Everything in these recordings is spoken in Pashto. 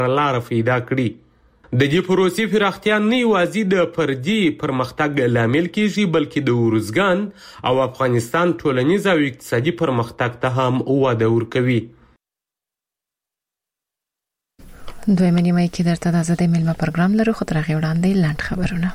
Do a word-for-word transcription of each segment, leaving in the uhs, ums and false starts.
لاره پیدا کړي. د دې پروسې پراختیا نه یوازې د فردي پرمختګ لامل کیږي بلکې د ارزګان او افغانستان ټولنیز او اقتصادي پرمختګ ته هم وده ورکوي. دویمه نیمه کې درته د آزادۍ میلمه پروګرام لرو، خو تر هغې وړاندې لنډ خبرونه.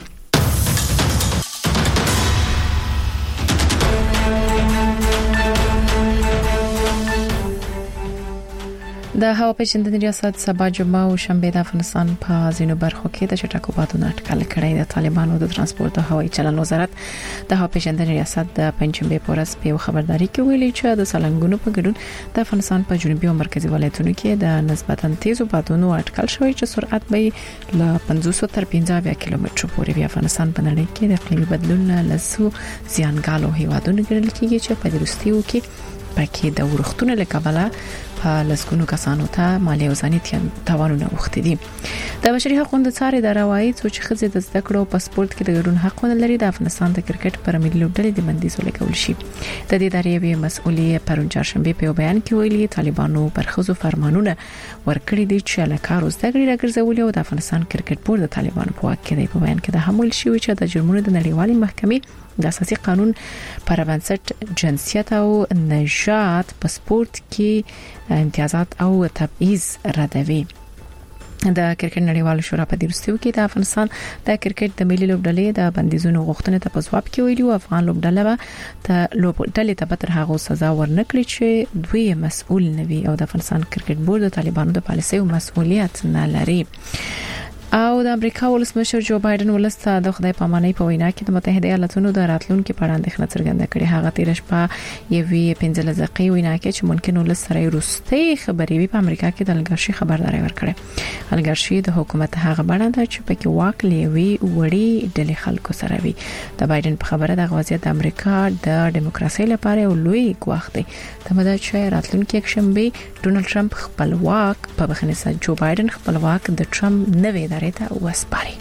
د هوا پیژندنې ریاست سبا جمعه او شنبه د افغانستان په ځینو برخو کې د چټکو بادونو اټکل کړی. د طالبانو د ترانسپورت او هوایي چلند وزارت د هوا پیژندنې ریاست د پنځشنبه په ورځ په خبرداري کې ویلي چې د سالنګونو په ګډون د افغانستان په جنوبي او مرکزي ولایتونو کې د نسبتاً تیزو بادونو اټکل شوی چې سرعت به له پنځوس تر پنځه اویا کیلومترو پورې وي. افغانستان په نړۍ کې د اقلیمي بدلون له لسو زیانګالو هیوادونو ګڼل کېږي چې په وروستیو کې پکې د ورښتونو له کبله په لسګونو کسانو ته مالی او ځاني تاوانونه وخت دي. د بشري حقوقو د څارې د روایت چې خزې د زده کړو په سپورت کې د ګډون حقونه لري، د افغانستان د کرکټ پر ملي لوبډلې د بندیزو لګول شي. د دې ادارې مسؤلیت پرون چهارشنبه په بیان کې ویلي طالبانو پر خزو فرمانونه ورکړي دي چې له کارو زده کړې راګرځولي او د افغانستان کرکټ بورډ د طالبانو په واک کې دی. په بیان کې د حمل شوی چې د جرمونو د نړیوالې محکمې د اساسي قانون پر بنسټ جنسیت او نژاد په سپورت کې امتیازات او تبعیض ردوي. د کرکټ نړیوال شورا په دیرستیو کې د افغانستان د کرکټ د ملي لوبډلې د بندیزونو غوښتنې ته په ځواب کې ویلي او افغان لوبډله به ته لوبډلې ته به تر هغه سزا ورنکړي چې دوی مسؤل نه وي او د افغانستان کرکټ بورډ د طالبانو د پالیسۍ مسؤلیت نه لري. او د امریکا ولسمشر جو بایدن ولسته د خدای پامانۍ په وینا کې د متحده ایالاتونو د راتلونکو په اړه اندېښنه څرګنده کړې. هغه تیر شپه یوې پنځه دقیقې وینا کې چې ممکن ولس سره وروستۍ خبرې وي په امریکا کې د الګرشي خبرداري ورکړه. الګرشي د حکومت هغه بڼه ده چې پکې واک لوي وړي ډلې خلکو سره وي. د بایدن په خبره د وضعیت د امریکا د دیموکراسي لپاره یو لوی ګواښ دی. تمدا چې راتلونکي یک شنبه ډونالد ټرمپ خپل واک په بخښنې سره جو بایدن خپل واک د ټرمپ نوې ادارې ته وسپاري.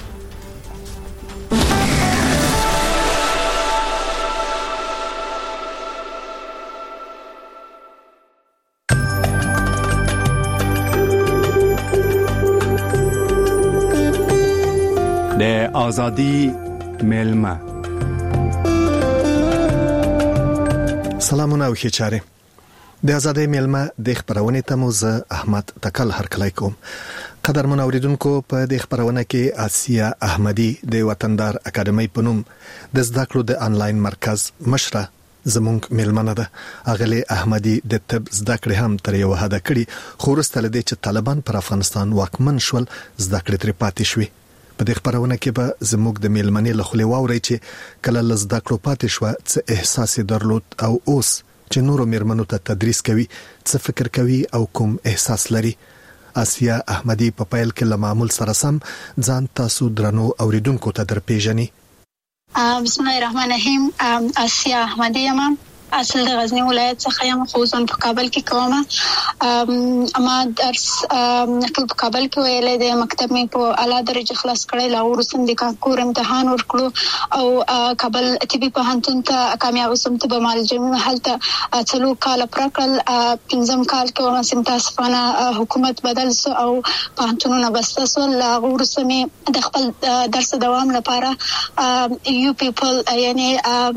د آزادی میلمه. سلامونه او ښه چاره. د آزادۍ میلمه د خبرونه ته مو زه احمد تکل هرکلی کوم. قدرمن اوریدونکو، په دې خبرونه کې آسیا احمدی د وطندار اکیډمي په نوم د زده کړو د انلاین مرکز مشره زمونږ میلمنه ده. اغلی احمدی د طب زده کړې هم تر یو حد کړي، خو وروسته لدې چې طالبان پر افغانستان واکمن شول زده کړې ترې پاتې شوې. په دې خبرونه کې به زموږ د میلمنې له خولې واوري چې کله لزده کړو پاتې شو څه احساس درلود او اوس چې نورو میرمنو ته تدریس کوي څه فکر کوي او کوم احساس لري. آسیا احمدی په پیل کې له معمول سره سم ځان تاسو درنو اوریدونکو ته درپېژني. بسم الله الرحمن الرحیم. آسیا احمدی یم، اصل د غزنی ولایت څخه یم، خو ځم په کابل کې کوم. اما درس ټول په کابل کې ویلې د مکتب مې په اعلی درجه خلاص کړی، لا ورسم د کانکور امتحان ورکړو او کابل طبي پوهنتون ته کامیاب شوم. ته به مال جمعي محلته څلور کال پرکل پنځم کال کې ومه سم تاسفانه حکومت بدل سو او پوهنتونونه بسته سو. لا ورسم د خپل درس دوام لپاره یو پیپل یعنی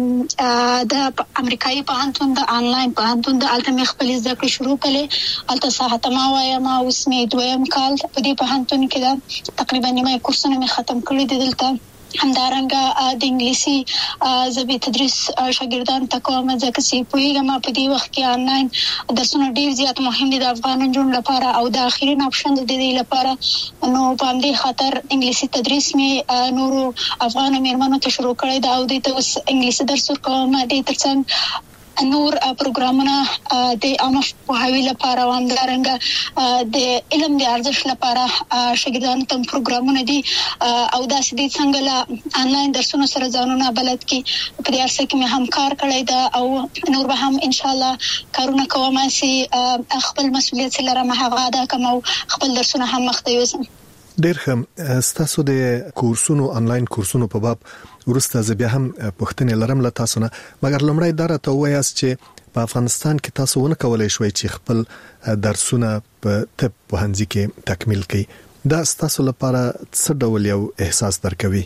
د امریکایي پوهنتون د انلاین پوهنتون د الټمی خپل زده کړې شروع کړې. الته ساعت ما وایم او اسمه دویم کال په دې پوهنتون کې دا تقریبا نیمه کورسونه مې ختم کړی دي. دلته همدارنګه د انګلیسي زبې تدریس شاګردان ته کوم ځکه چې پوهیږم په دې وخت کې انلاین درسونه ډیر زیات مهم دي د افغان نجونو لپاره او د اخیرین اپشن د دې لپاره. نو په همدې خاطر انګلیسي تدریس مې نورو افغان میرمنو ته شروع کړی دا او د اوس انګلیسي درس ورکوم. د ترڅنګ نور پروګرامونه د عامه پوهاوي لپاره وندارنګ د علم د ارزښت لپاره شاګردانو ته پروګرامونه دي او دا سدي څنګه لا انلاین درسونو سره ځانونه بلد کی په دې ارسه کې مې هم کار کړی دا او نور به هم ان شاء الله کارونه کوم چې خپل مسؤلیت سره مهغه ادا کوم او خپل درسونه هم مخته یوسم. ډیر ښه. ستاسو د کورسونو انلاین کورسونو په باب ورسته زه بیا هم پوښتنې لرم له تاسو نه، مګر لومړی دا راته وایاست چې په افغانستان کې تاسو ونه کولای شوي چې خپل درسونه په طب پوهنځي کې تکمیل کړئ. دا تاسو لپاره څه ډول یو احساس درکوي؟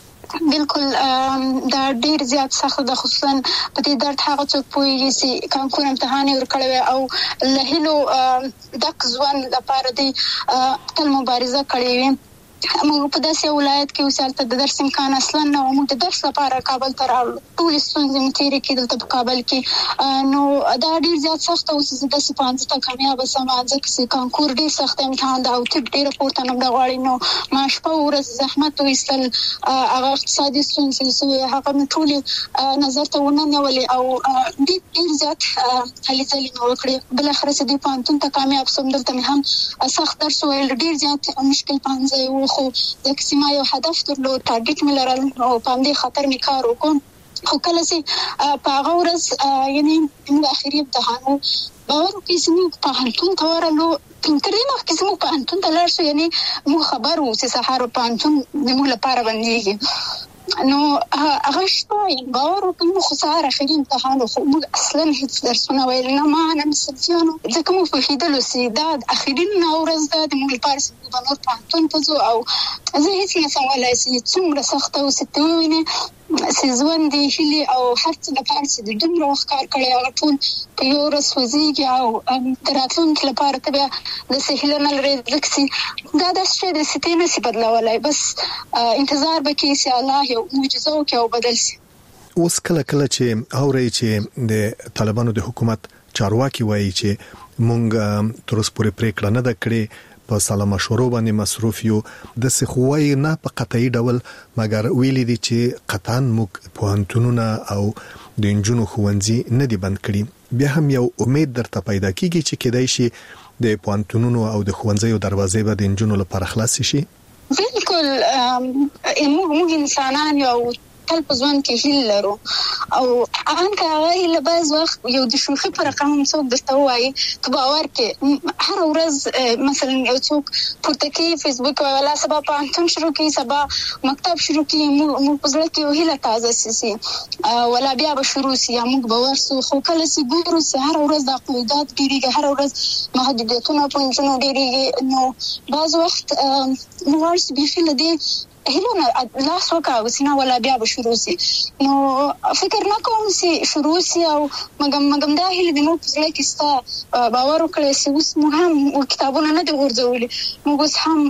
بالکل دا ډیر زیات سخت د خصوصا په دې درد هغه څوک پوهیږي چې کانکور امتحان ورکړي او له هلو د ځوان لپاره دی تل مبارزه کړې وي. موږ په داسې ولایت کې وسالته د درس امکان اصلا نه و. موږ د درس لپاره کابل ته راغلو. ټول ستونزې مې تېرې کړې دلته په کابل کې. نو دا ډیر زیات سخت او چې داسې پانځه ته کامیاب سم ځکه چې کانکور ډیر سخت امتحان دا او طب ډیر پورته نمبر غواړي. نو ما شپه ورځ زحمت وایستل. هغه اقتصادي ستونزې چې هغه مې ټول نظر ته ونه نیولې او ډیر ډیر زیات هلې ځلې مې وکړې. بل اخر چې دې پانتون ته کامیاب سم دلته مې هم سخت درس ویل. ډیر زیات مشکل پانځه خو د کسما یو هدف درلود، ټارګټ مې لرل او په دې خاطر مې کار وکړ. خو کله چې په هغه ورځ یعنی موږ اخري امتحان وو باور وکړئ چې موږ پوهنتون ته ورغلو. تر دې مخکې چې موږ پوهنتون ته لاړ شو یعنی موږ خبر وو چې سهار پوهنتون زموږ لپاره بندېږي. نو هغه شپه باور وکړئ موږ خو سهار اخري امتحان وو خو موږ اصلا هیڅ درسونه ویل نه ما نه مې صنفیانو ځکه موږ پوهېدلو چې دا اخري ورځ ده د موږ لپاره چې موږ به نور پوهنتون ته ځو او زه هیڅ نه شم ویلی چې څومره سخته اوس ته ووینې چې ژوند دې هیلې او هر څه لپاره چې د دومره وخت کار کړی هغه ټول په یو ورځ سوځېږي او د راتلونکي لپاره ته بیا داسې هیله نه لرې ځکه چې دا داسې شی دی چې ته یې نه شي بدلولی. بس انتظار به کوې چې الله یو معجزه وکړي او بدل شي. اوس کله کله چې اورئ چې د طالبانو د حکومت چارواکي وایي چې مونږ تر اوسه پورې پریکړه نه ده کړې په سلا مشورو باندې مصروف یو د سخوای نه په قطعي ډول مګر ویلي دي چې قطعاً موږ پوهنتونونه او د انجونو ښوونځي نه دي بند کړي. بیا هم یو امید درته پیدا کیږي چې کېدای شي د پوهنتونونو او د ښوونځیو دروازې به د انجونو لپاره خلاص شي. بالکل موږ موږ انسانان یو تل په ځوان کې هیله لرو او ان که هغه له بعض وخت یو د شوخي پر رقم څوک درته وایي ته باور کې هر ورځ مثلا یو څوک پورته کې فیسبوک ولا سبا پانتون شروع کی سبا مکتب شروع کی موږ په ځل کې یو هیله تازه سي ولا بیا به شروع سي موږ باور سو خو کله سي ګورو سي هر ورځ د قیودات ډیریږي هر ورځ محدودیتونه په انجونو ډیریږي. نو بعض وخت نو ورس به خله دي هیلونه لاس وکاو سينه ولا بیا به شروع سي. نو فکر نه کوم چې شروع سي او مګم مګم دا هیله د نو په ځای کې ستا باور وکړي چې اوس موږ هم کتابونه نه دي ورځولي موږ اوس هم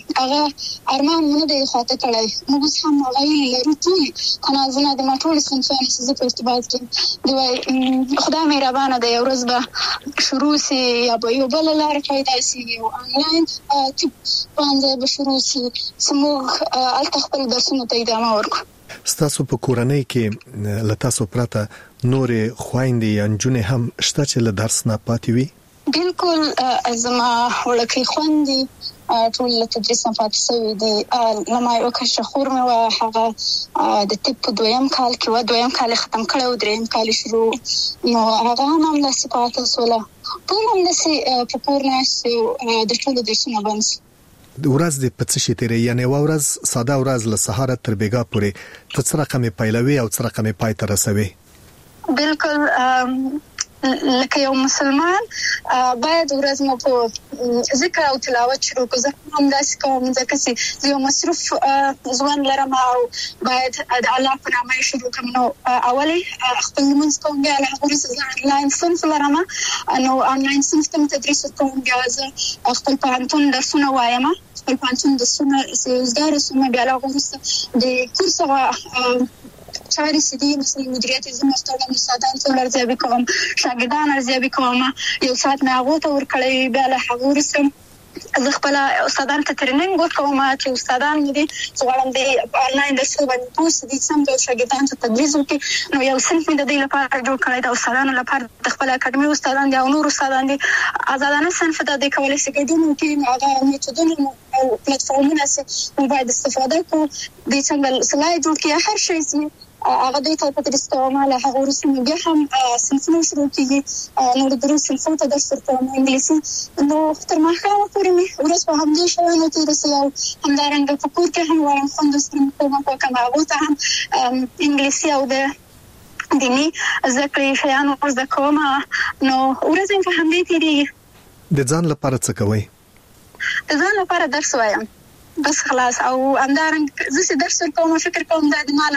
هغه ارمان نه دی خاطر کړی موږ اوس هم هغه لرو ټول تنازلونه د ماټول سنفاني چې په ارتباط کې دی خدای مهربانه دی ورځ به شروع سي یا به یو بل لار پیدا سي یو انلاین چې باندې به شروع سي سموږ الته خپل درسونه ته ادامه ورکړو. ستاسو په کورنۍ کې لتاسو پراته نورې خويندې یا نجونې هم شته چې له درس نه پاتې وي؟ بالکل زما وړکې خويندې ټول له تدریس نه پاتې شوي دي. لما یو کشه خور مې وه هغه د طب په دویم کال کې وه دویم کال یې ختم کړی و دریم کال یې شروع نو هغه هم همداسې پاتې شوله ټول همداسې په کور ناست د ټولو درسونه بند شي. د ورځ د پڅ شي تیرې یعنی و ورځ ساده ورځ له سهار تر بیګا پورې ته څه رقم پیلوي او څه رقم پای ته رسوي؟ بالکل لکه یو مسلمان باید ورځ مو په ذکر او تلاوت شروع کړو. زه هم داسې کوم ځکه چې یو مصروف ځوان لرم او باید د الله په نامه شروع کوم. نو اولي خپل لمونځ کوم بیا له هغه وروسته آنلاین صنف لرم نو آنلاین صنف ته تدریس کوم بیا زه خپل پوهنتون درسونه وایم خپل پوهنتون درسونه زده رسوم بیا له هغه وروسته د کورس هغه چاري سدي مثلا مدیریت زمستان استادان څو ارزیابي کوم شاګردان ارزیابي کوم یو ساعت نه هغه ته ورکړی بیا له هغه وروسته زه خپل استادان ته ټریننګ ورکوم چې استادان مې دي چې غواړم د آنلاین درسونه باندې پوسټ دي سم د شاګردانو ته تدریس وکړي. نو یو صنف مې د دې لپاره جوړ کړی د استادانو لپاره د خپل اکاډمي استادان دي او نور استادان دي آزادانه صنف ته د کولای شي ګډون وکړي هغه میتودونه او پلیټفارمونه چې باید استفاده کوو د څنګه سلای جوړ کړي هر شي سي هغه د ته تدریس کوم له هغه ورسره بیا هم صنفونه شروع کیږي نو د دروس صنفونو ته درس ورکوم انګلیسي نو تر ما خو پورې مې ورځ په همدې شوانو تیر سي او همدارنګه په کور کې هم وایم خوند سره کوم په کومه وخت هم انګلیسي او د دینی ذکر شیان ورز کوم نو ورځم په همدې تیریږي. د ځان لپاره څه کوي؟ د ځان لپاره درس وایم بس خلاص. او همدارنګه زه چې درس کوم فکر کوم دا د ما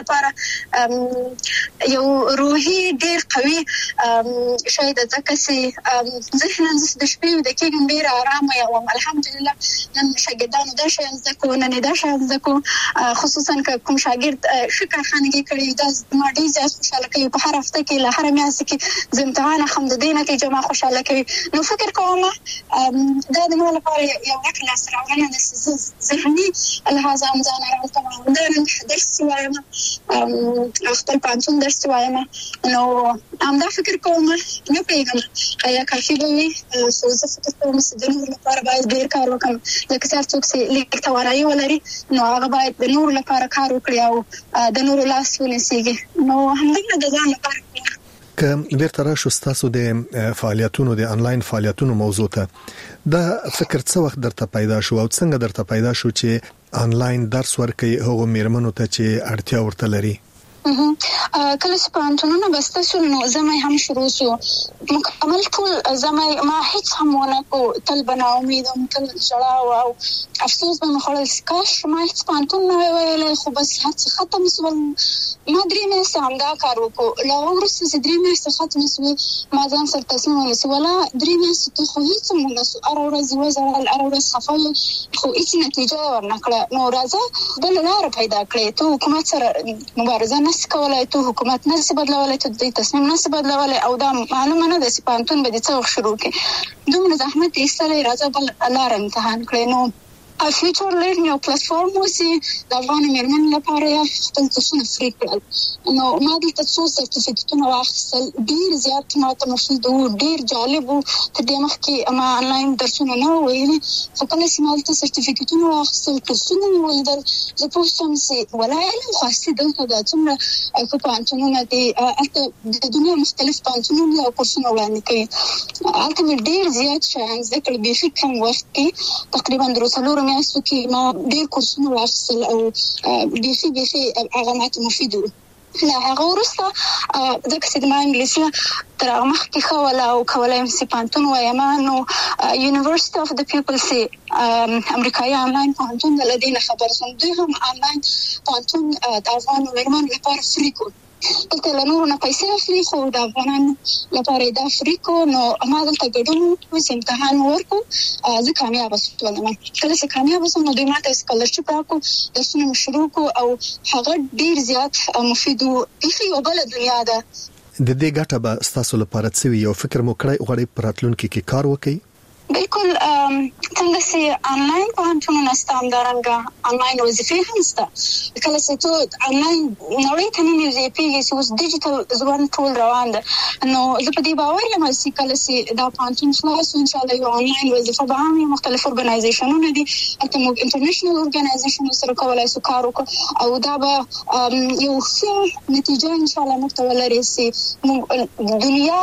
لپاره یو روحي ډیر قوي شاید ځکه چې ذهناً زه د شپې د کېږم ډیر آرام یم. الحمدلله نن شاګردانو دا شیان زده کوو، نن دا شیان زده کوو، خصوصا که کوم شاګرد ښه کارخانګي کړي دا ما ډیر زیات خوشحاله کوي. په هر هفته کې له هره میاشت کې زه امتحان اخلم، د دې نتیجه ما خوشحاله کوي. نو فکر کوم دا د ما لپاره یو غټ لاسته راوړنه ده چې زه لهذا ځان آرام کوم. دا درس وایم خپل پانچون درس وایم. نو همدا فکر کوم نه پیژنم آیا کافي به وي. خو زه فکر کوم چې د نور لپاره باید ډیر کار وکړم. لکه څنګه څوک چې لیک توانایي ولري نو هغه باید د نور لپاره کار وکړي او د نور لاس ونیسي. نو همدغه د ځان لپاره که بیرته راشو ستاسو د فعالیتونو د انلاین فعالیتونو موضوع ته، دا فکر څه وخت درته پیدا شو او څنګه درته پیدا شو چې انلاین درس ورکړي هغو میرمنو ته چې اړتیا ورته لري؟ کله چې پانتونونه بسته شو نو زمای هم شروع شو. مکمل ټول زمای ما هیڅ هم ونه کو، تل بنا امیدم، تل جړا او افسوس به مخړل کاش ما هیڅ پانتون نه ویلې. خو بس هڅه ختم شول. ما درې میاشتې همدا کار وکړو. لا وروسته چې درې میاشتې ختم شوې ما ځان سره تصمیم ونیسه ولا درې میاشتې ته خو هیڅ هم ونسو. هره ورځ یوه ځړل، هره ورځ خفه یم خو هیڅ نتیجه یې ورنه کړه. نو راځه بله لاره پیدا کړې. ته حکومت سره مبارزه نسي کولای، ته حکومت نسي بدلولی، ته د تصمیم نسي بدلولی او دا معلومه نه ده چې پوهنتون به دې څه وخت شروع کړي. دومره زحمت یې ایستلی، راځه بل لاره امتحان کړې. نو فیوچر لرنینګ یو پلیټفارم وسی د افغان میرمنو لپاره خپل کورسونه فری کړل. نو ما دلته څو سرټیفیکټونه واخیستل، ډیر زیات ما ته مفید وو، ډیر جالب وو. تر دې مخکې ما انلاین درسونه نه ویلي، خو کله چې ما دلته سرټیفیکټونه واخیستل، کورسونه مې ولیدل، زه پوه شوم چې ولا علم خو اصلي دلته دا څومره ښه پوهنتونونه دي. هلته د دنیا مختلف پوهنتونونه او کورسونه وړاندې کوي. هلته مې ډیر زیات شیان زده کړل بیخي کم وخت کې. تقریبا درې څلورو میاشتو کې ما ډېر کورسونه واخیستل او بیخي بیخي هغه ماته مفید وو. له هغه وروسته ځکه چې زما انګلیسي تر هغه مخکې ښه وله او کولی یم چې پوهنتون وایم، نو یونیورسټي اف د پیپل چې امریکایي انلاین پوهنتون د له دې نه خبر شوم. دوی هم انلاین پوهنتون د افغان میرمنو لپاره فری کړو. دلته له نورو نه پیسې اخلي خو د افغانانو لپاره یې دا فری کړو. نو ما دلته ګډون وکړو چې امتحان ورکړو. زه کامیابه شولم. کله چې کامیابه شوم نو دوی ما ته سکالرشپ راکړو، درسونه مې شروع کړو او هغه ډېر زیات مفید وو. بیخي یو بله دنیا ده. د دې ګټه به ستاسو لپاره څه وي؟ یو فکر مو کړی غواړئ په راتلونکي کې کار وکړئ؟ بالکل څنګه چې انلاین پوهنتونونه شته همدارنګه انلاین وظیفې هم شته. کله چې ته انلاین نړۍ ته ننوځې پوهېږې چې اوس ډیجیټل ژوند ټول روان ده. نو زه په دې باور یم چې کله چې دا پوهنتون خلاص شو انشاءالله یو انلاین وظیفه به هم وي. مختلف ارګنایزیشنونه دي، هلته موږ انټرنیشنل ارګنایزیشنونو سره کولی شو کار وکړو او دا به یو ښه نتیجه انشاءالله موږ ته ولري چې موږ دنیا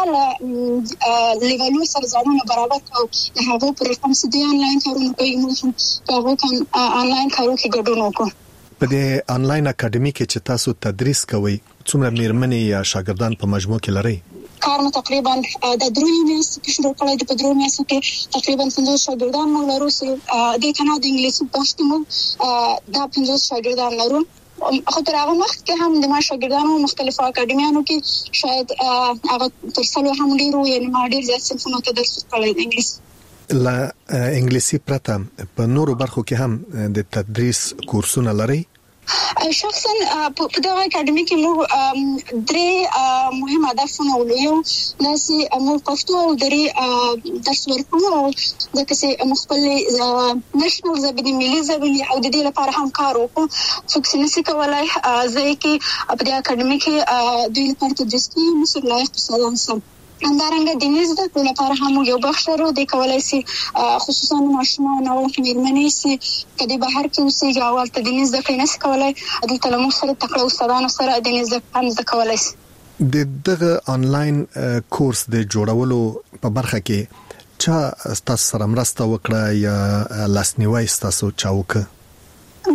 له لیولو سره ځانونه برابر کړو. هغه پر کوم څه دی انلاین کارونه کوي، موږ هم په هغو انلاین کارو کې ګډون وکړو. په دې انلاین اکاډمي کې چې تاسو تدریس کوئ څومره میرمنې یا شاګردان په مجموع کې لرئ؟ کار مو تقریبا د درې میاشتو کې شروع کړی دی. په درې میاشتو کې تقریبا پنځوس شاګردان موږ لرو چې دې ته نه د انګلیسي بحث کې موږ دا پنځوس شاګردان لرو. خو تر هغه مخکې هم د ما شاګردانو مختلفو اکاډمیانو کې شاید هغه تر څلور هم ډېر وو، یعنې ما ډېر زیات صنفونو ته درس ورکړی د انګلیسي. له انګلیسي پرته په نورو برخو کې هم د تدریس کورسونه لرئ؟ شخصا په دغه اکاډمي کې موږ درې مهم هدفونه ولرو. دا چې موږ پښتو او درې درس ورکوو ځکه چې موږ خپلې نېشنل ژبې، ملي ژبې او د دې لپاره هم کار وکړو. څوک چې نشي کولی زه یې کې په دې اکاډمي کې دوی لپاره تدریس کوي مصر لایق استادان سم. همدارنګه د دیني زده کړو لپاره هم یو بخش لرو. دی کولی شي خصوصا ماشومان او میرمنې چې که دوی بهر کې اوسېږي او هلته دیني زده کړې نشي کولی، دلته له موږ سره تکړه استادانو سره دیني زده کړه هم زده کولی شي. د دغه انلاین کورس د جوړولو په برخه کې چا ستاسو سره مرسته وکړه یا لاسنیوی ستاسو چا وکړه؟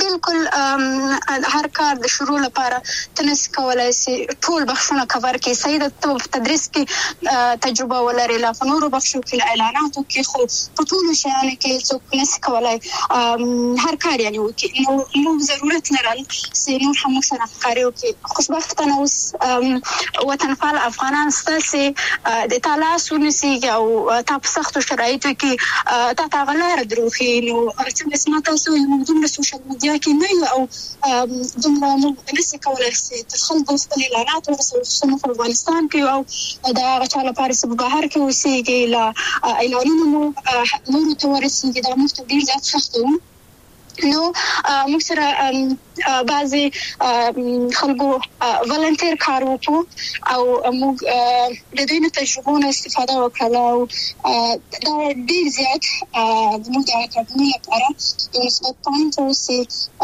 بالکل هر کار د شروع لپاره تنس کولای شي ټول بخښونه کور کې سید په تدریس کې تجربه ولري لا په نورو بخښو کې اعلاناتو کې خو په ټول شیانو کې څوک نس کولای هر کار یعنی وکي نو نو ضرورت لرل چې نور هم سره کاریو کې خوشبختانه اوس وطنپال افغانان ستاسو د تاسو نسی او تاسو سختو شرایطو کې تاسو غلار دروخي نو چې اسمه تاسو یو دومره سوشل میډیا کې نه او دومره موږ نسی کولای شي تخلق خپل اعلانات ورسره په افغانستان کې او دا غچاله پاریس په بهر کې اوسېږي لا اعلانونو نور تورسي دا مفت ډیر ځات سختو نو موږ سره بعضي خلکو ولنټیر کار وکړو او موږ د دوی نه تجربو استفاده وکړو او دا ډیر زیات موږ د اکاډمي لپاره یو مثبت پوینټ اوسي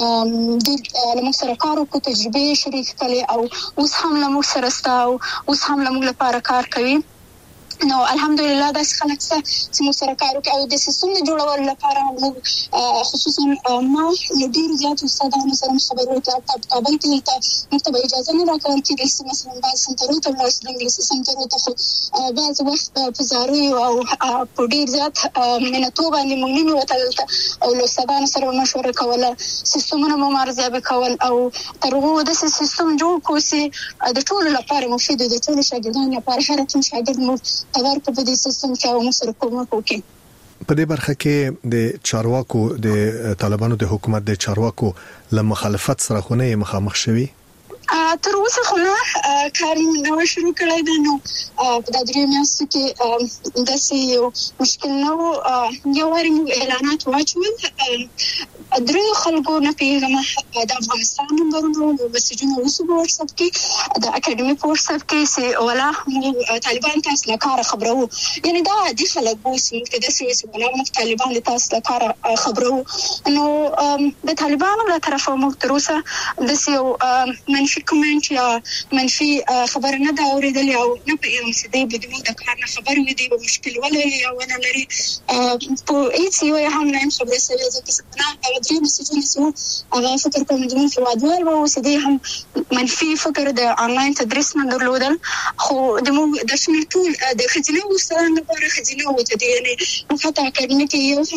د موږ سره کار وکړو تجربه شریک کړي او اوس هم موږ سره ستاو اوس هم موږ لپاره کار کوي نو الحمدلله دا خلک چې موږ سره کار کوي او د سیستم جوړول لپاره موږ خصوصا ما ډیر زیات استادانو سره خبرو ته په کابل کې ته مکتب اجازه نه راکول چې مثلا بعض سنټرو ته ورس د انګلیسي سنټرو ته خو بعض وخت په زاري او په ډیر زیات منټو باندې موږ نه وتل او له استادانو سره مشوره کوله سیستمونه مو مرزه کول او ترغو د سیستم جوړ کوسي د ټول لپاره مفید دي د ټول شاګردانو لپاره هر کوم شاګرد مو اگر په دې سیستم کې او موږ سره کومک وکړي په دې برخه کې د چارواکو د طالبانو د حکومت د چارواکو له مخالفت سره خو نه مخامخ شوي تر اوسه خو نه کار نو شروع کړی دی نو په د درې میاشتو کې داسې یو مشکل نو یو واري اعلانات واچول درې خلکو نه پیغام د افغانستان نمبرونو د مسجونو وسو په واتس اپ کې د اکیډمي په واتس اپ کې سي ولا طالبان تاسو له کار خبرو یعنی دا د خلک وو چې د سیاسي ولا طالبان تاسو له کار خبرو نو د طالبانو له طرفه موږ تر اوسه د سیو منفي کومنټ یا منفي خبر نه دا اوریدل او نه په ام سي دي بدوی د کار نه خبر وي دی مشکل ولې یا ونه لري په هیڅ یو هم نه خبره سوي ځکه نه درې مسجونه سو هغه فکر کوم چې په وادوال وو چې دې هم منفي فکر د انلاین تدریس نه درلودل خو د موږ د شنو ټول د خزینه وسره لپاره خزینه وته دي یعنی مخاطه کړنه کې یو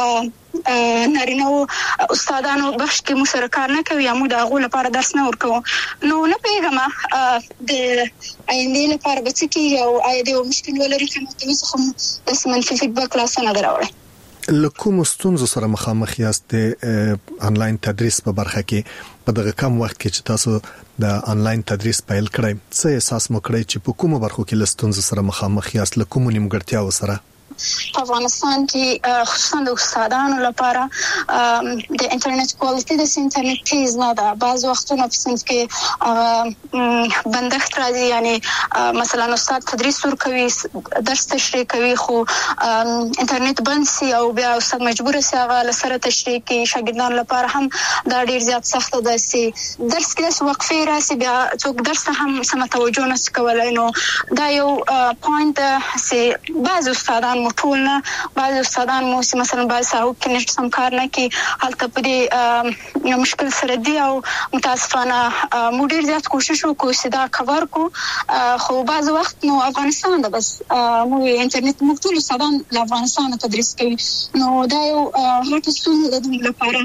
هم نارینه استادانو بخش کې مشارکت نه کوي موږ د غو لپاره درس نه ورکو نو نه پیغامه د آینده لپاره به څه کې او آی د مشکل ولري کوم څه هم د منفي فیډبیک لاس نه دراوړي لکه ستونزو سره مخامخ یاست د انلاین تدریس په برخه کې په دغه کم وخت کې چې تاسو د انلاین تدریس پیل کړئ څه احساس مو کړی چې په کومه برخه کې لستونزو سره مخامخ یاست لکه کوم نیمګړتیاو سره په افغانستان کې خصوصا د استادانو لپاره د انټرنیټ کوالټي د انټرنیټ تیز نه ده بعض وختونه په صنف کې بندښت راځي یعنی مثلا استاد تدریس ورکوي درس تشریح کوي خو انټرنیټ بند سي او بیا استاد مجبور سي هغه لسره تشریح کوي شاګردانو لپاره هم دا ډیر زیات سخت ده سي درس کې وقفه راسي بیا څوک درس هم سم توجه نه کولای نو دا یو پوینټ سي بعض استادان ټول نه بعض استادان مو مثلا بعض او کې نشته سم کار نه کې حالت په دې مشکل سره دی او متاسفانه مو ډیر زیات کوشش وکړو چې دا کور کو خو بعض وخت نو افغانستان ده بس مو انټرنیټ مو ټول استادان له افغانستان تدریس کوي نو دا یو هټ ستونزه ده د لپاره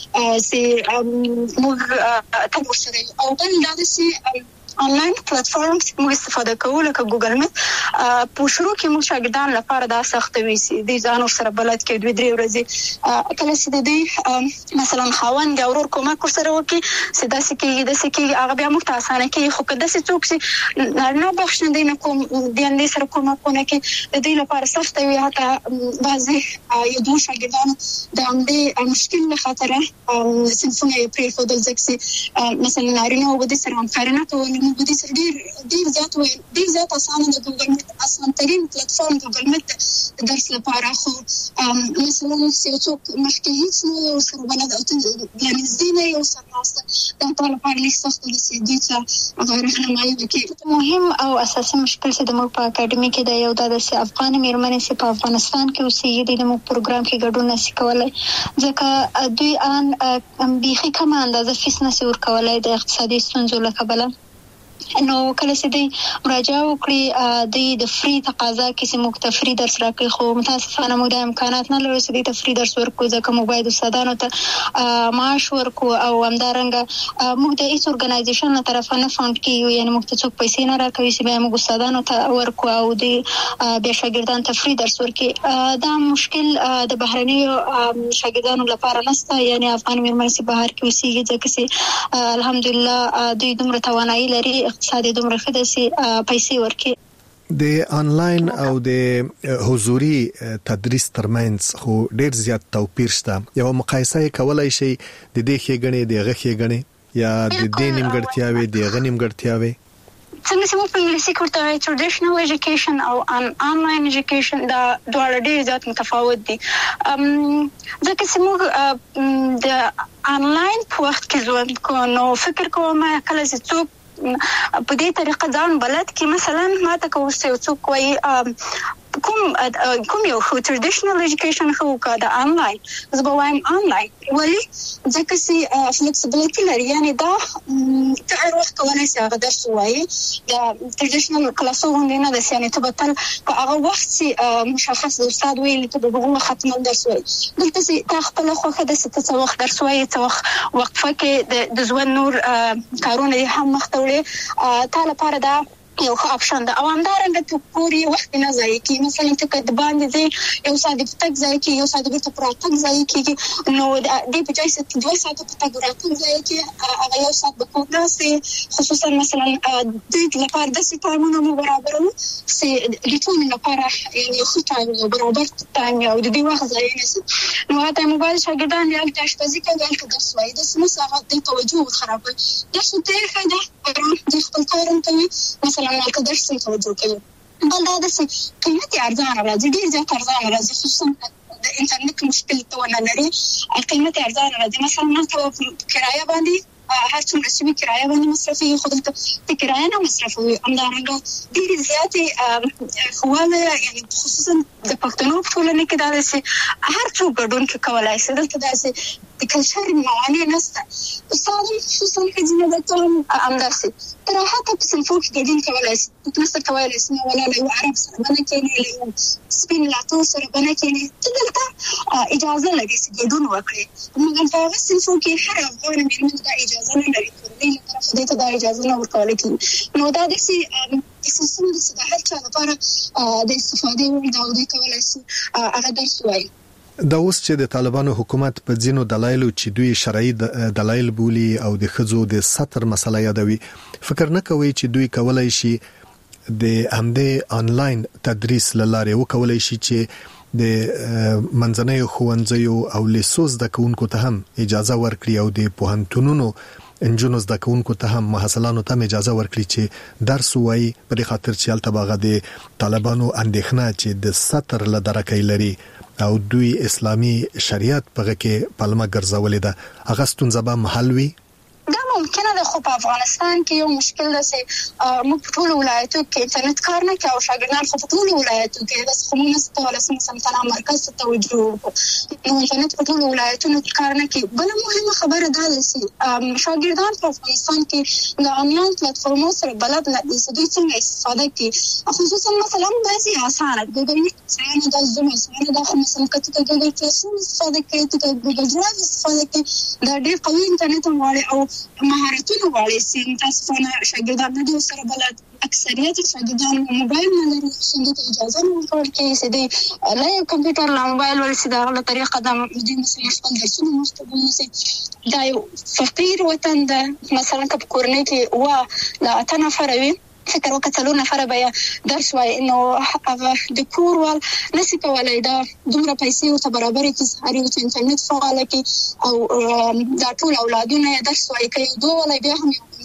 چې مو تاسو سره او بل دا چې آنلاین پلیټفارمز موږ استفاده کوو لکه ګوګل میت په شروع کې موږ شاګردان لپاره دا سخت وي چې د ځانو سره بلد کې دوه درې ورځې کله چې د دې مثلا خاوند او ورور کومک سره وکي چې دا سکه د سکه هغه بیا موږ ته اسانه کې خو کله چې څوک چې نه بخښنه دینه کوم د اندې سره کومکونه کې د دې لپاره سخت وي حتی بعضي یو دوه شاګردان د اندې مشکل له خاطر سنفونه پرې فودل ځکه مثلا نارینه او د سره همکاري نه کوي موږ د دې ډیر ډیر زیات وي ډیر زیات اسانه د ګوګل میټ اسانه ترين پلیټ فارم ګوګل میټ د درس لپاره خو مثلا څوک مخکې هیڅ نه سره بلد او یعنی زینه یو سره دا ټول په لیک سخت دي چې د څه راهنمایي وکړي. مهم او اساسي مشکل چې د موږ په اکیډمي کې د یو د افغان میرمنې چې په افغانستان کې اوسېږي د موږ پروګرام کې ګډون نشي کولای ځکه دوی ان بيخي کم اندازه فیس نشي ورکولای د اقتصادي ستونزو له کبله. نو کله چې دوی مراجعه وکړي دوی د فری تقاضا کې چې موږ ته فری درس راکړي خو متاسفانه موږ د امکانات نه لرو چې دوی ته فری درس ورکړو ځکه موږ باید استادانو ته معاش ورکړو او همدارنګه موږ د هیڅ ارګنایزیشن له طرفه نه فاند کیږو یعنی موږ ته څوک پیسې نه راکوي چې بیا موږ استادانو ته ورکړو او دوی بیا شاګردانو ته فری درس ورکړي. دا مشکل د بهرنیو شاګردانو لپاره نشته یعنی افغان میرمنې چې بهر کې اوسېږي ځکه چې الحمدلله دوی دومره توانایي لري اقتصادي دومره ښه دي پیسې ورکړي. د انلاین او د حضوري تدریس ترمنځ خو ډیر زیات توپیر شته. یو مقایسه کولای شي د دې ښېګڼې د هغه ښېګڼې یا د دې نیمګړتیاوې د هغه نیمګړتیاوې څنګه چې موږ په انګلیسي کې ورته وایو ټریډیشنل ایجوکیشن او انلاین ایجوکیشن دا دواړه ډېر زیات متفاوت دي ځکه چې موږ د انلاین په وخت کې ژوند کوو نو فکر کوم کله چې څوک په دې طریقه ځان بلد کې مثلا ما ته کوم څوک وایي کوم کوم یو خو ټریډیشنل ایجوکیشن خو کا د انلاین زه به وایم انلاین ولی ځکه چې فلیکسیبিলিټی لري یعنی دا ته هر وخت کولای شې هغه درس وایي د ټریډیشنل کلاسونو نه د یعنی ته به تل په هغه وخت چې مشخص د استاد ویل ته به هغه ختم درس وایي دلته چې تا خپل خوخه د څه څه وخت درس وایي څه وخت وقفه کې د ژوند نور کارونه هم مختوړي تا لپاره دا یو ښه اپشن ده او همدارنګه ته پوری وخت نه ځای کی مثلا ته کډ باندې ځای یو ساده پټک ځای کی یو ساده بیرته پروتک ځای کی نو د په ځای ست دوه ساعته پټک راټول ځای کی هغه یو ساعت به کوم ناسي خصوصا مثلا د لپاره د سیټامونو مو برابرو سي د ټول لپاره یو ښه ټایم برابر ټایم او د دې وخت ځای نه نو هغه موبایل شاګردان یو د اشپزي کوي د درس وای د سمسه د توجه خرابوي د څه ته خاله د خپل کارم کوي مثلا که درس توجه کوي بل دا د قیمتي ارزانه راځي ډیر زیات ارزانه راځي خصوصا د انټرنیټ مشکل ته ونه لري قیمتي ارزانه راځي مثلا نن کرایه باندې هر څومره چې کرایه باندې مصرفي خو د کرایه نه مصرفوي همدارنګه ډیر زیاتې خواله یعنی خصوصا د پښتنو په ټولنه کې دا چې هر څوک ګډون کې کولای شي دلته دا چې د کلچر موانع نشته استاد خصوصا چې د ټول امدارسي تر هغه په صنفو کې ګډون کولای شي په نسته کولای شي ولا له عرب سره باندې کې له سپین لاتو سره باندې کې دلته اجازه لري چې ګډون وکړي موږ په هغه صنفو کې هر افغان میرمن ته اجازه نه لري کورنۍ له طرفه دې ته دا اجازه نه ورکول کېږي نو دا د سي سیستم د هر چا لپاره د استفادې وړ دا ودی کولای شي هغه درس وایي. دا اوس چې د طالبانو حکومت په ځینو دلایلو چې دوی شرعي دلایل بولي او د خزو د سطر مسله یادوي فکر نه کوي چې دوی کولای شي د همدې انلاین تدریس لاره وکولای شي چې د منځنۍ ښوونځیو او لیسوس د کوونکو ته هم اجازه ورکړي او د پوهنتونونو انجونو زده کوونکو ته هم محصلانو ته اجازه ورکړي چې درس وایي په خاطر چې التباغه د طالبانو اندېښنه چې د سطر له درکې لري او دوی اسلامي شریعت په کې پلمه ګرځولې ده هغه ستونزه به محل وي. دا ممکنه ده خو په افغانستان کې یو مشکل ده چې موږ په ټولو ولایتو کې انټرنیټ کار نه کوي او شاګردان خو په ټولو ولایتو کې د خمونه ستوله مثلا مرکز ته توجه نو انټرنیټ په ټولو ولایتونو کې کار نه کوي. بل مهمه خبره ده چې شاګردان په افغانستان کې د انلاین پلیټفارمونو سره بلد نه دي چې دوی څنګه استفاده کوي خصوصا مثلا بعضي اسانه ګوګل میټ څنګه د زوم څنګه د مثلا کته د ګوګل کلاس استفاده کوي ته ګوګل ډرایو استفاده کوي دا ډېر قوي انټرنیټ غواړي او مهارتونه غواړي چې تاسو نه شاګردان نه دي سره بلد اکثریت شاګردان موبایل نه لري څنګه اجازه نه ورکړي چې د لا کمپیوټر لا موبایل ول سي دا غلطه طریقه د دې مثلا خپل درسونه مستقیم دا یو فقیر وطن ده مثلا که په کورنۍ کې وا لا اته نفر وي فکر وکړو نفر به درس وای نو هغه د کور ول نشي کولای دا دومره پیسې او ته برابرې کې هر یو انټرنیټ فعال کی او دا ټول اولادونه درس وای کوي دوه ولا بیا هم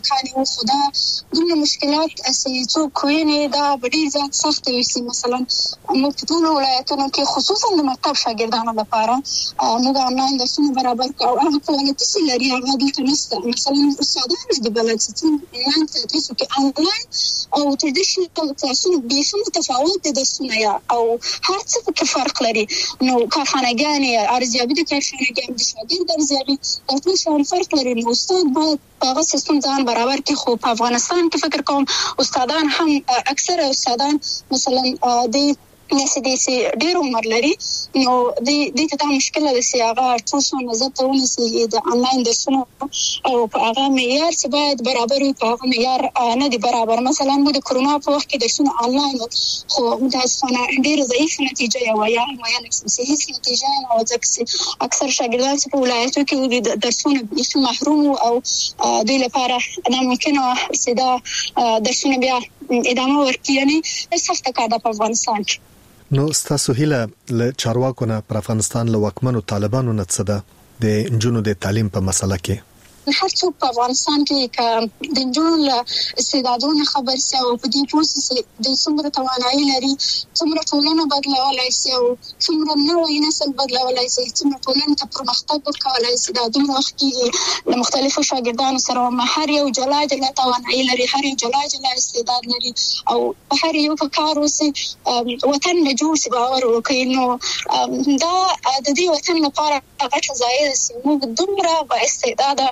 کال یو خدا دومره مشکلات چې څوک ویني دا ډېر زیات سخت وي. مثلا موږ په ټولو ولایتونو کې خصوصا د مکتب شاګردانو لپاره موږ آنلاین درسونه برابر کوو. هغه فعالیتونه چې لري هغه دلته نشته. مثلا استادان د بلد چې آنلاین تدریس کوي آنلاین او ټریډیشنل کلاسونه بیخي متفاوت دي درسونه یا او هر څه کې فرق لري. نو کارخانه‌ګانې ارزیابي د کارخانه‌ګانې د شاګرد ارزیابي دا ټول شان فرق لري. نو استاد باید هغه سیستم ځان برابر کړي. خو په افغانستان کې فکر کوم استادان هم اکثره استادان مثلا د نسديسي ډېر عمر لري نو د دې ته دا مشکل ده چې هغه ټول نظر ته ونیسي د آنلاین درسونو او په هغه معیار چې باید برابر وي په هغه معیار نه دی برابر. مثلا موږ د کرونا په وخت کې درسونه آنلاین خو متاسفانه ډېر ضعیف نتیجه یې وایي یا نه هیڅ نتیجه نه و ځکه اکثر شاګردان چې په ولایتو کې د درسونو بیخي محروم او دوی لپاره ناممکنه چې دا درسونه بیا ادامه ورکړي. یعنې سخته کار ده په افغانستان کې. نو ستاسو هیله له چارواکو نه پر افغانستان له واکمنو طالبانو نه څه ده د انجونو د تعلیم په مسله کې؟ هر څوک په افغانستان کې ک د انجونو استعدادونو خبر سي او په دې پروسس د څومره توانایي لري څومره ټولنه بدلولای شي او څومره نوې نسل بدلولای شي څومره ټولنه ته پرمختګ ورکولای شي. دا دومره وخت کې د مختلفو شاګردانو سره هر یو جلا جلا توانایي لري هر یو جلا جلا استعداد لري او هر یو په کار وسي وطن له جوړ سي باور وکړي. نو دا د دې وطن لپاره غټه ځای ده چې موږ دومره با استعداد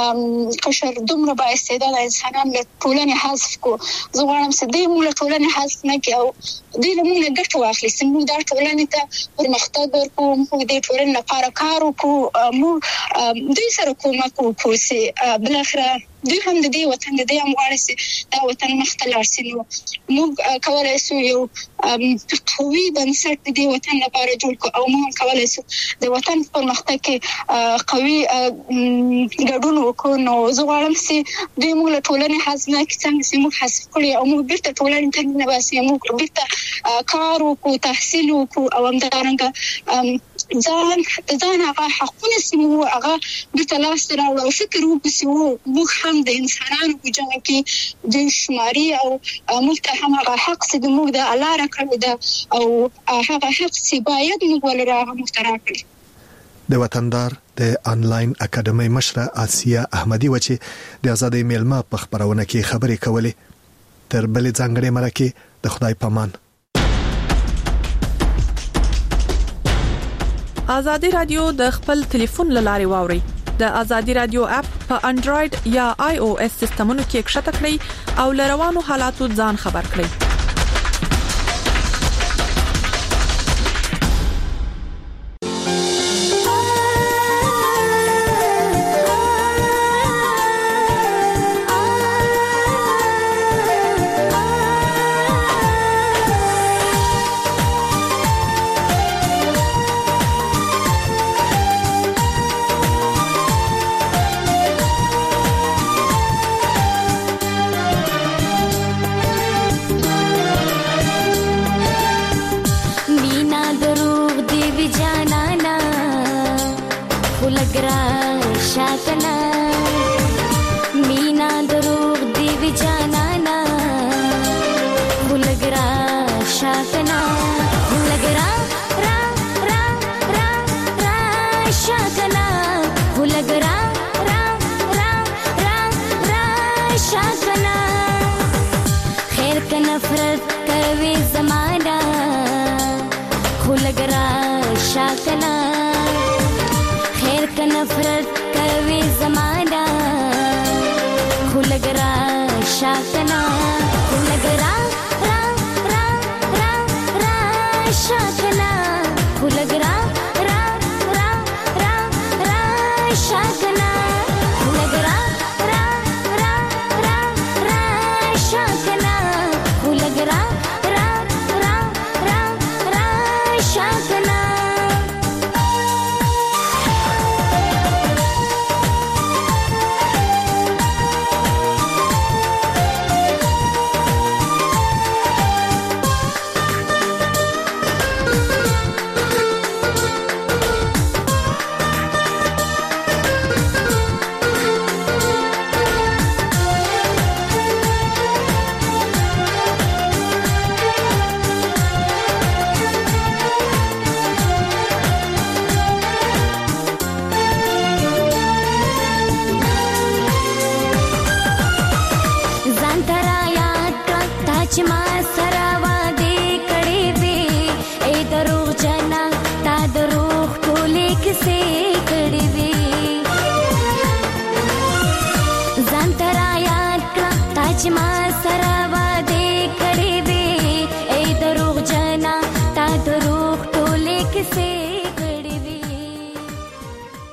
قشر دومره با استعداد انسانان له ټولنې حذف کو. زه غواړم چې دې موږ له ټولنې حذف نه کړو او دې له موږ ګټه واخلي چې موږ دا ټولنې ته پرمختګ ورکړو موږ دې ټولنې لپاره کار وکړو موږ دې سره کومک وکړو چې بل اخره دوی هم د دې وطن د دې هم غواړي چې دا وطن مخته لاړ شي. نو موږ کولای شو یو قوي بنسټ د دې وطن لپاره جوړ کړو او موږ کولای شو د وطن پرمختګ کې قوي ګډون وکړو. نو زه غواړم چې دوی موږ له ټولنې حذف نه کړي څنګه چې موږ حذف کړي او موږ بیرته ټولنې ته نه باسي موږ بیرته کار وکړو تحصیل وکړو او همدارنګه ځان ځان هغه حقونه چې موږ هغه بیرته لاس راوړو او فکر وکړو موږ هم د انسانانو په جمع کې د شماري او موږ ته هم هغه حق چې موږ د الله را کړی ده او هغه حق چې باید موږ ولرو هغه موږ ته راکړي. د وطندار د آنلاین اکیډمي مشره آسیا احمدی و چې د آزادۍ میلمه په خبرونه کې خبرې کولې. تر بلې ځانګړې مرکه د خدای پامان. آزادي رادیو د خپل ټلیفون لاري واوري د آزادي رادیو اپ په انډراید یا آی او اس سیستمونو کې ښکته کړئ او لروانو حالاتو ځان خبر کړئ. چې ما